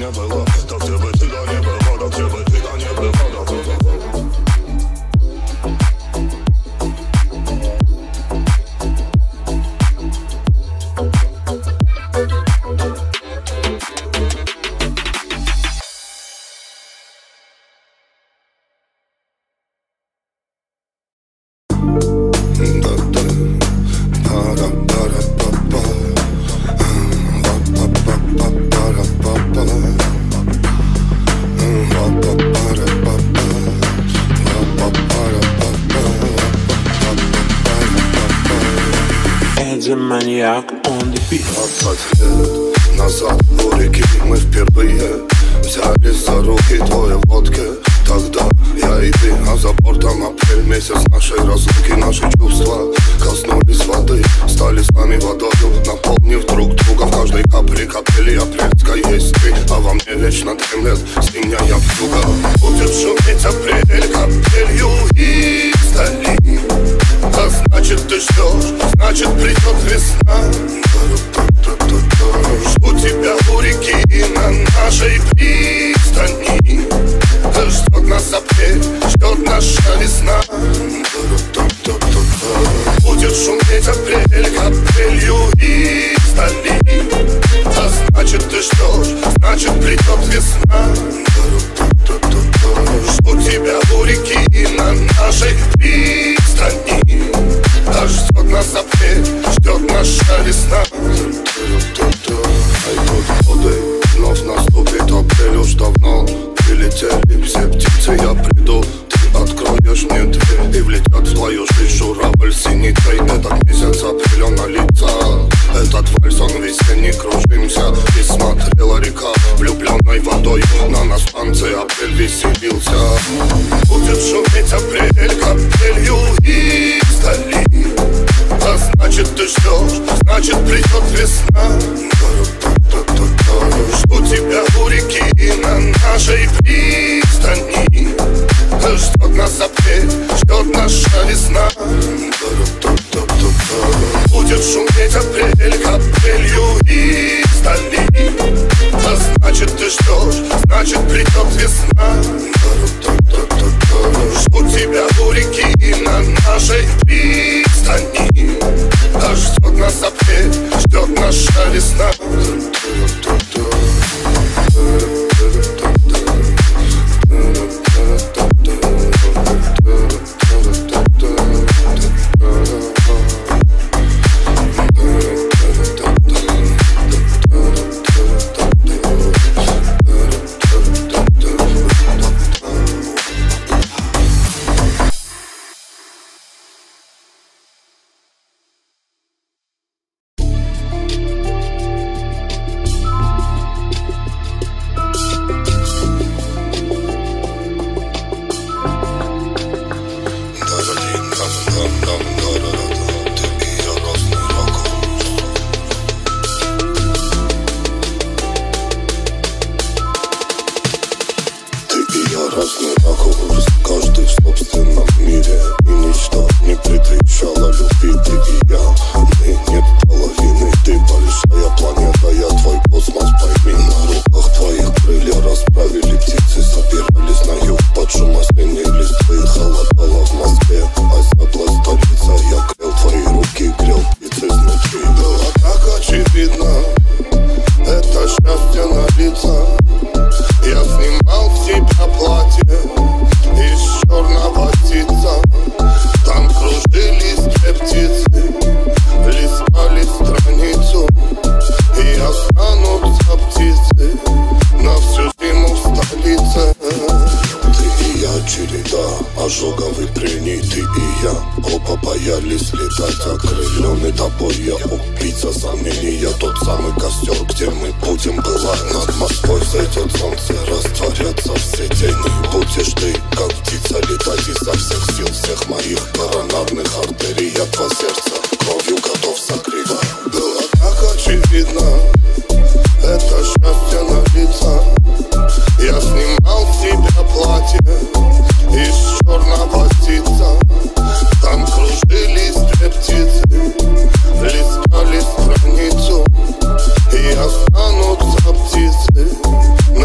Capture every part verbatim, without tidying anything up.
не было, так где бы ты да не была, так где бы ты да не была, да. Маньяк, он дебил. Двадцать лет назад у реки мы впервые взялись за руки, двое водки. Тогда я и ты, а за бортом апрель месяц нашей разлуки. Наши чувства коснулись воды, стали сами водою, наполнив друг друга. В каждой капле капели апрельской есть ты, а во мне вечно дремлет зимняя вьюга. Будет шуметь апрель капелью издали, а значит ты ждешь, значит придет весна. Жду тебя у реки на нашей пристани. Ждет нас апрель, ждет наша весна. Будет шуметь апрель капелью издали, а значит ты ждешь, значит придет весна. Жду тебя у реки на нашей пристани. А ждет нас апрель, ждет наша весна. Пойдут годы, вновь наступит апрель уж давно. Прилетели все птицы, я приду, ты откроешь мне дверь, и влетят в твою жизнь журавль синицей. Этот месяц апрель он на лица, этот вальс он весенний, кружимся. И смотрела река влюбленной водой, на нас танцы апрель веселился. Будет шуметь апрель капелью издали, а значит ты ждешь, значит придет весна. Жду тебя у реки на нашей пристани. Ждет нас апрель, ждет наша весна. Будет шуметь апрель капелью издали, а значит ты ждешь, значит придет весна. Жду тебя у реки на нашей пристани. А ждет нас апрель, ждет наша весна. Останутся птицы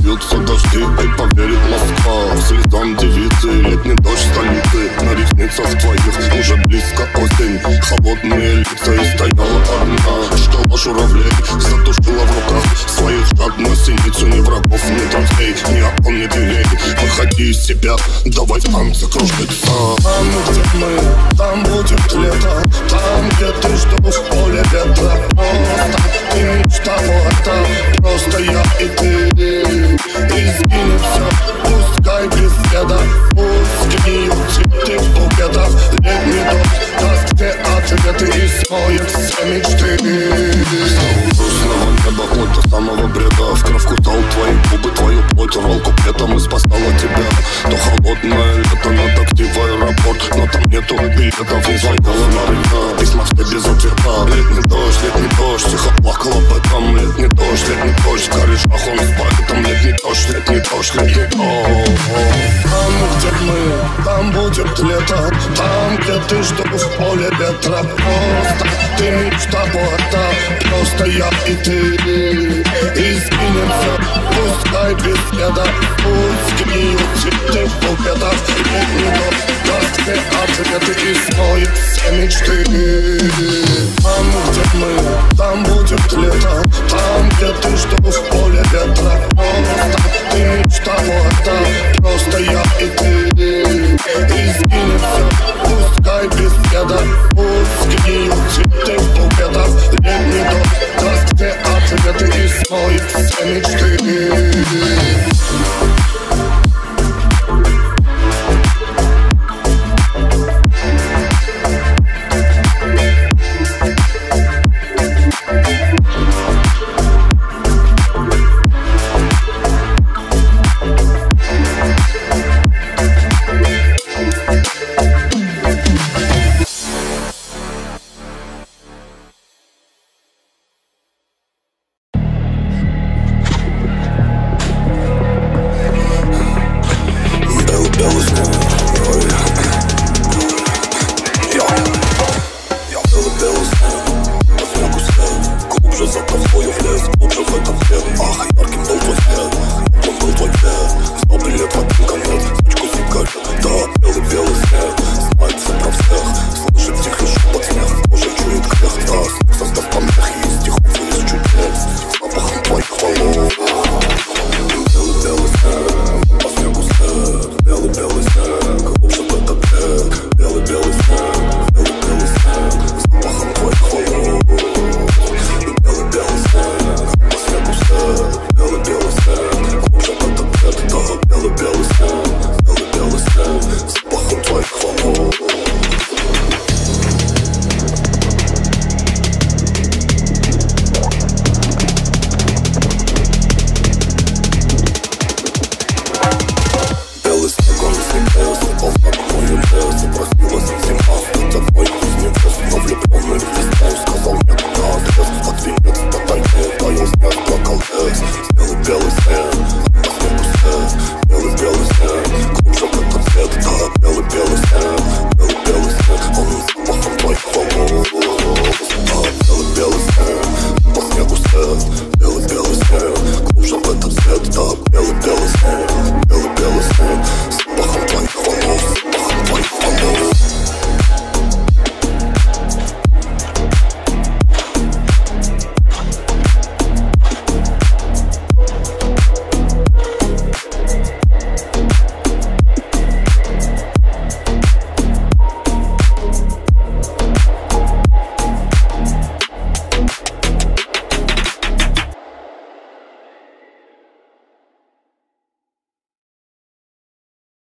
льются дожди, ай, поверит Москва слезам девицы, летний дождь столицы. На ресницах твоих уже близко осень, холодные лица, и стояла одна, ждала журавлей, затушила в руках своих жадно синицу. Ни врагов, ни друзей, ни окон, ни дверей. Выходи из себя, давай танцы кружиться. Там, где мы, там будет лето, там, где ты жду в поле ветра. Просто ты мечта, это просто я и ты. И сгинет все, пускай без следа, пусть гниют цветы в букетах. Летний дождь даст все ответы и смоет все мечты. Грустного неба, вплоть до самого бреда, в кровь кусал твои губы, твою плоть, рвал куплетом и спасала тебя. То холодное лето, на такси в аэропорт, но там нету билетов, не звонила на река. Письма все без ответа. Летний дождь, летний дождь, тихо плакал об этом. Летний дождь, летний дождь, в корешах он спает. Там летний дождь, летний дождь, летний дождь. Там, где мы, там будет лето, там, где ты жду в поле ветра. Просто ты мечта поэта, просто я и ты. И сгинет все, пускай без следа, пусть гниют цветы в букетах. Летний дождь даст все ответы и смоет все мечты. Там, где мы, там будет лето, там, где ты жду в поле ветра. Просто